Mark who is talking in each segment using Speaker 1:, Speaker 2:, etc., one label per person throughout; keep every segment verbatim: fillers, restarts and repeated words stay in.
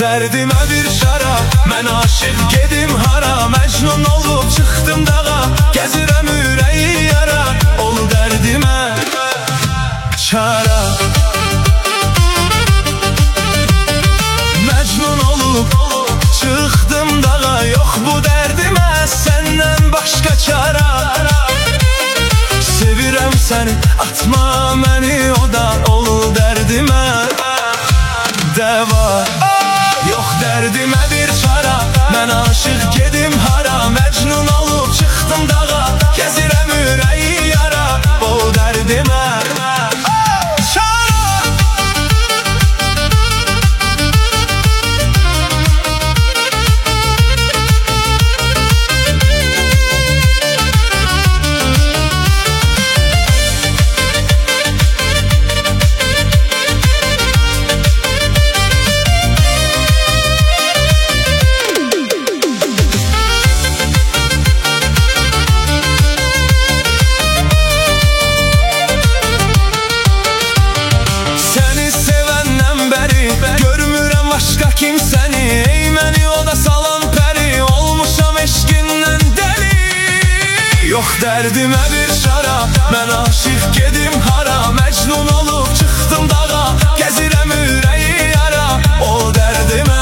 Speaker 1: dərdimə bir şara. Mən aşıq gedim hara, məcnun olub çıxdım dağa. Gəzirəm ürəyi yara, ol dərdimə çara. Məcnun olub çıxdım dağa, yox bu dərdimə səndən başqa çara. Sevirəm səni, atma məni oda, ol dərdimə dəva. Yox dərdimə bir çara, mən aşıq gedim hara. Məcnun olub çıxdım dağa, gəzirəm ürəyi yara, ol dərdimə kimsəni, ey məni oda salan pəri, olmuşam eşqindən dəli. Yox dərdimə bir şara, mən aşıq gedim hara. Məcnun olub çıxdım dağa, gəzirəm ürəyi yara, ol dərdimə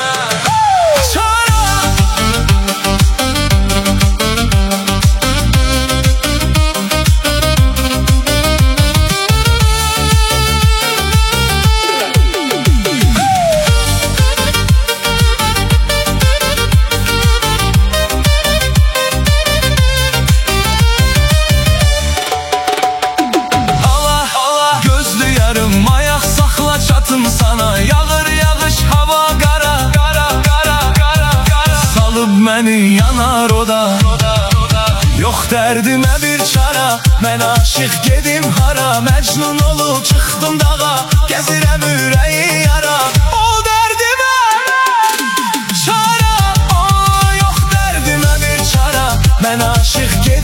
Speaker 1: sana. Yağır yağış, hava qara, qara, qara, qara, qara. Salıb məni yanar oda. Yox dərdimə bir çara, mən aşıq gedim hara. Məcnun olub çıxdım dağa, gəzirəm ürəyi yara, ol dərdimə çara. Yox dərdimə bir çara, mən aşıq gedim